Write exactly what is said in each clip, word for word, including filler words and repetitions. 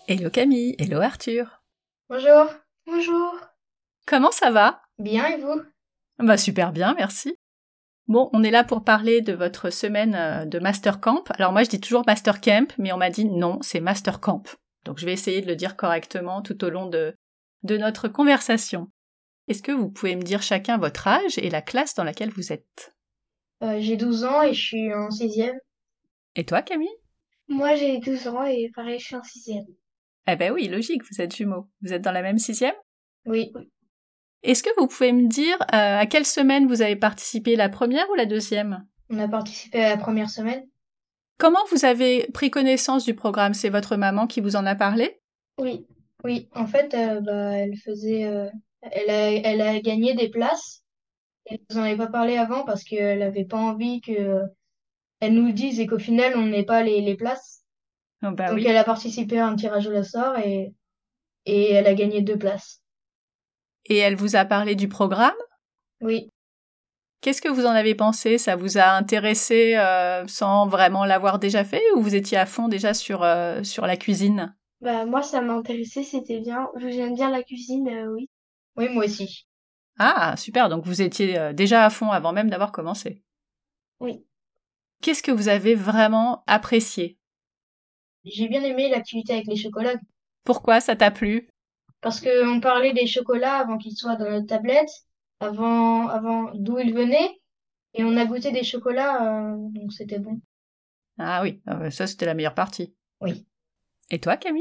Hello Camille, hello Arthur. Bonjour. Bonjour. Comment ça va? Bien, et vous? Bah super bien, merci. Bon, on est là pour parler de votre semaine de Master Camp. Alors moi je dis toujours Master Camp, mais on m'a dit non, c'est Master Camp. Donc je vais essayer de le dire correctement tout au long de, de notre conversation. Est-ce que vous pouvez me dire chacun votre âge et la classe dans laquelle vous êtes? Euh, j'ai douze ans et je suis en sixième. Et toi Camille? Moi, j'ai douze ans et pareil, je suis en sixième. Eh ben oui, logique, vous êtes jumeaux. Vous êtes dans la même sixième? Oui. Est-ce que vous pouvez me dire euh, à quelle semaine vous avez participé, la première ou la deuxième? On a participé à la première semaine. Comment vous avez pris connaissance du programme? C'est votre maman qui vous en a parlé? Oui. Oui. En fait, euh, bah, elle faisait, euh, elle a, elle a gagné des places. Elle nous en avait pas parlé avant parce qu'elle avait pas envie que euh, elle nous le dise et qu'au final, on n'ait pas les, les places. Oh bah Donc, oui. elle a participé à un tirage au sort et, et elle a gagné deux places. Et elle vous a parlé du programme? Oui. Qu'est-ce que vous en avez pensé? Ça vous a intéressé euh, sans vraiment l'avoir déjà fait ou vous étiez à fond déjà sur, euh, sur la cuisine? Bah, moi, ça m'a intéressé, c'était bien. J'aime bien la cuisine, euh, oui. Oui, moi aussi. Ah, super, donc vous étiez euh, déjà à fond avant même d'avoir commencé. Oui. Qu'est-ce que vous avez vraiment apprécié? J'ai bien aimé l'activité avec les chocolats Pourquoi ça t'a plu? parce que on parlait des chocolats avant qu'ils soient dans notre tablette, avant, avant d'où ils venaient, et on a goûté des chocolats, euh, donc c'était bon. Ah oui, euh, ça c'était la meilleure partie. Oui. Et toi Camille?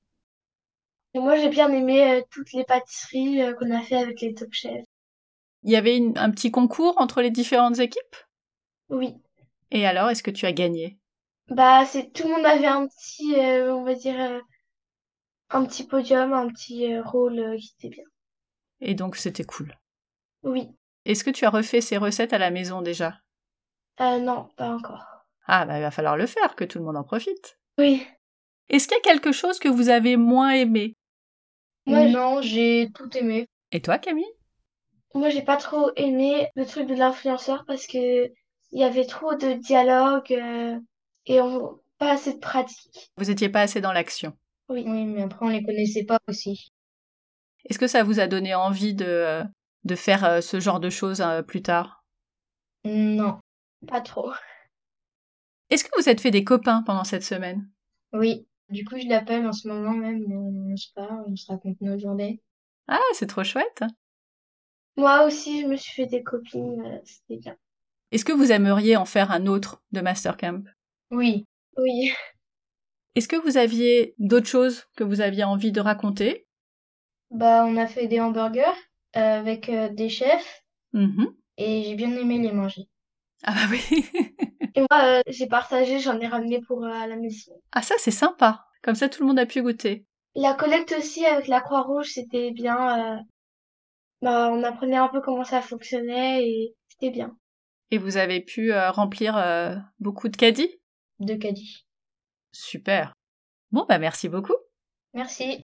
Et moi, j'ai bien aimé euh, toutes les pâtisseries euh, qu'on a fait avec les Top Chef. Il y avait une- un petit concours entre les différentes équipes? Oui. Et alors, est-ce que tu as gagné? Bah, c'est tout le monde avait un petit, euh, on va dire, euh, un petit podium, un petit euh, rôle euh, qui était bien. Et donc c'était cool. Oui. Est-ce que tu as refait ces recettes à la maison déjà? Euh, non, pas encore. Ah bah il va falloir le faire, que tout le monde en profite. Oui. Est-ce qu'il y a quelque chose que vous avez moins aimé? Moi, j- Non, j'ai tout aimé. Et toi Camille? Moi, j'ai pas trop aimé le truc de l'influenceur parce que il y avait trop de dialogue euh, et on... pas assez de pratique. Vous étiez pas assez dans l'action. Oui. Oui, mais après, on les connaissait pas aussi. Est-ce que ça vous a donné envie de, euh, de faire euh, ce genre de choses euh, plus tard? Non, pas trop. Est-ce que vous êtes fait des copains pendant cette semaine? Oui. Du coup, je l'appelle en ce moment même. On se parle, on se raconte nos journées. Ah, c'est trop chouette. Moi aussi, je me suis fait des copines. euh, C'était bien. Est-ce que vous aimeriez en faire un autre de Master Camp? Oui. Oui. Est-ce que vous aviez d'autres choses que vous aviez envie de raconter? Bah, on a fait des hamburgers euh, avec euh, des chefs Mhm. et j'ai bien aimé les manger. Ah bah oui. Et moi, euh, j'ai partagé, j'en ai ramené pour euh, à la maison. Ah ça c'est sympa. Comme ça tout le monde a pu goûter. La collecte aussi avec la Croix-Rouge, c'était bien. euh, Bah, on apprenait un peu comment ça fonctionnait et c'était bien. Et vous avez pu euh, remplir euh, beaucoup de caddies? De caddie. Super. Bon bah merci beaucoup. Merci.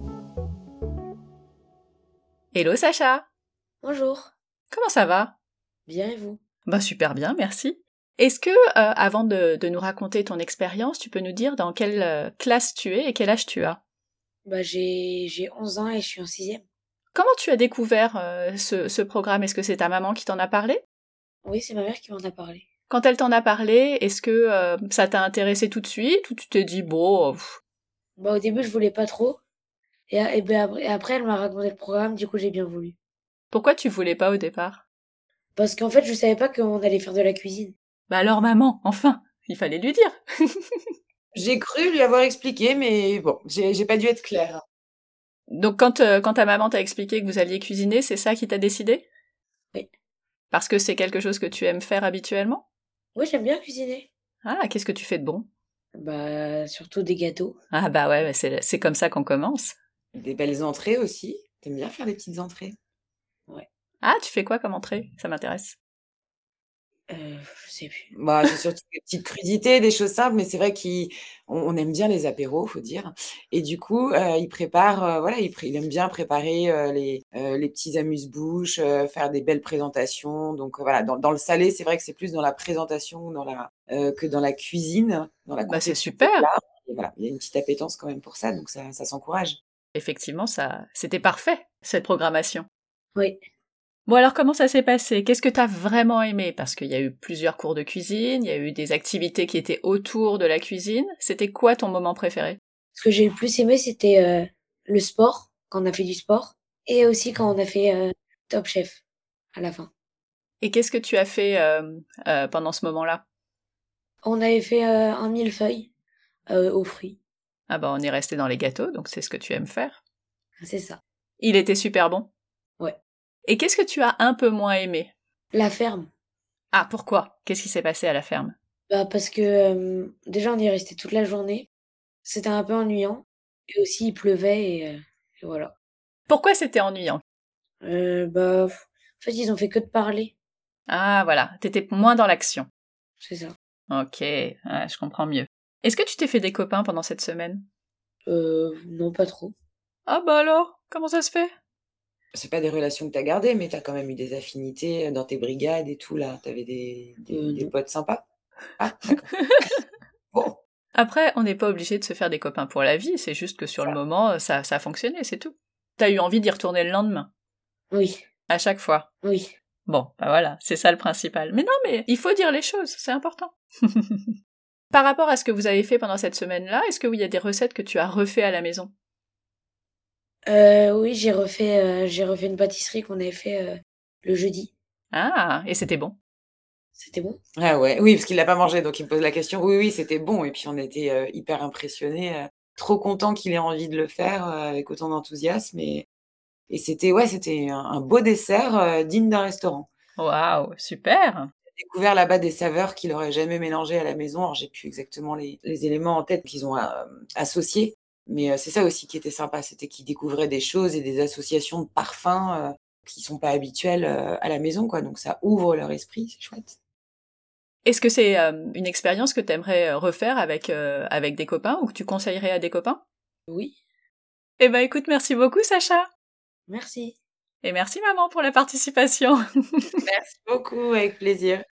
Hello Sacha. Bonjour. Comment ça va? Bien et vous? Bah super bien, merci. Est-ce que, euh, avant de, de nous raconter ton expérience, tu peux nous dire dans quelle euh, classe tu es et quel âge tu as? Bah j'ai j'ai onze ans et je suis en sixième. Comment tu as découvert euh, ce, ce programme? Est-ce que c'est ta maman qui t'en a parlé? Oui, c'est ma mère qui m'en a parlé. Quand elle t'en a parlé, est-ce que euh, ça t'a intéressé tout de suite ou tu t'es dit bon, pff, Bah au début je voulais pas trop et, et ben après, et après elle m'a raconté le programme, du coup j'ai bien voulu. pourquoi tu voulais pas au départ? Parce qu'en fait je savais pas qu'on allait faire de la cuisine. Bah alors maman, enfin, il fallait lui dire. J'ai cru lui avoir expliqué, mais bon, j'ai j'ai pas dû être claire. Donc quand, euh, quand ta maman t'a expliqué que vous alliez cuisiner, c'est ça qui t'a décidé? Oui. Parce que c'est quelque chose que tu aimes faire habituellement? Oui, j'aime bien cuisiner. Ah, qu'est-ce que tu fais de bon? Bah surtout des gâteaux. Ah bah ouais, c'est, c'est comme ça qu'on commence. Des belles entrées aussi. T'aimes bien faire des petites entrées? Ouais. Ah, tu fais quoi comme entrée? Ça m'intéresse. Euh, je sais plus. Bah, c'est surtout des petites crudités, des choses simples, mais c'est vrai qu'on on aime bien les apéros, faut dire. Et du coup, euh, il prépare, euh, voilà, il, pré- il aime bien préparer euh, les, euh, les petits amuse-bouches, euh, faire des belles présentations. Donc euh, voilà, dans, dans le salé, c'est vrai que c'est plus dans la présentation dans la, euh, que dans la cuisine, dans la Bah c'est conception des super. plats. et voilà, il y a une petite appétence quand même pour ça, donc ça ça s'encourage. Effectivement, ça, c'était parfait, cette programmation. Oui. Bon alors comment ça s'est passé? Qu'est-ce que t'as vraiment aimé? Parce qu'il y a eu plusieurs cours de cuisine, il y a eu des activités qui étaient autour de la cuisine. C'était quoi ton moment préféré? Ce que j'ai le plus aimé, c'était euh, le sport, quand on a fait du sport, et aussi quand on a fait euh, Top Chef à la fin. Et qu'est-ce que tu as fait euh, euh, pendant ce moment-là? On avait fait euh, un millefeuille euh, aux fruits. Ah bah on est resté dans les gâteaux, donc c'est ce que tu aimes faire. C'est ça. Il était super bon. Ouais. Et qu'est-ce que tu as un peu moins aimé? La ferme. Ah, pourquoi? Qu'est-ce qui s'est passé à la ferme? Bah parce que euh, déjà on y est resté toute la journée. C'était un peu ennuyant. Et aussi il pleuvait et, euh, et voilà. Pourquoi c'était ennuyant? Euh, bah pff, en fait ils ont fait que de parler. Ah voilà, t'étais moins dans l'action. C'est ça. Ok, ouais, je comprends mieux. Est-ce que tu t'es fait des copains pendant cette semaine? Euh, non pas trop. Ah bah alors, comment ça se fait? C'est pas des relations que tu as gardées, mais tu as quand même eu des affinités dans tes brigades et tout là? Tu avais des des Euh, des non. potes sympas? Ah d'accord. Bon, Après, on n'est pas obligé de se faire des copains pour la vie, c'est juste que sur le ça. moment, ça, ça a fonctionné, c'est tout. T'as eu envie d'y retourner le lendemain, Oui. à chaque fois. Oui. Bon, bah voilà, c'est ça le principal. Mais non, mais il faut dire les choses, c'est important. Par rapport à ce que vous avez fait pendant cette semaine-là, est-ce qu'il y a des recettes que tu as refait à la maison? Euh, oui, j'ai refait, euh, j'ai refait une pâtisserie qu'on avait fait euh, le jeudi. Ah, et c'était bon. C'était bon. Ah ouais, oui, parce qu'il l'a pas mangé, donc il me pose la question. Oui, oui, c'était bon et puis on était, heu, hyper impressionnés, heu, trop contents qu'il ait envie de le faire, heu, avec autant d'enthousiasme et et c'était ouais, c'était un un beau dessert, heu, digne d'un restaurant. Waouh, super! J'ai découvert là-bas des saveurs qu'il aurait jamais mélangées à la maison. Alors j'ai plus exactement les les éléments en tête qu'ils ont, hem, associés, mais heu, c'est ça aussi qui était sympa, c'était qu'il découvrait des choses et des associations de parfums, heu, qui sont pas habituelles, heu, à la maison, quoi, donc ça ouvre leur esprit, c'est chouette. Est-ce que c'est euh, une expérience que tu aimerais refaire avec, euh, avec des copains ou que tu conseillerais à des copains? Oui. Eh ben écoute, merci beaucoup Sacha! Merci. Et merci maman pour la participation! Merci beaucoup, avec plaisir.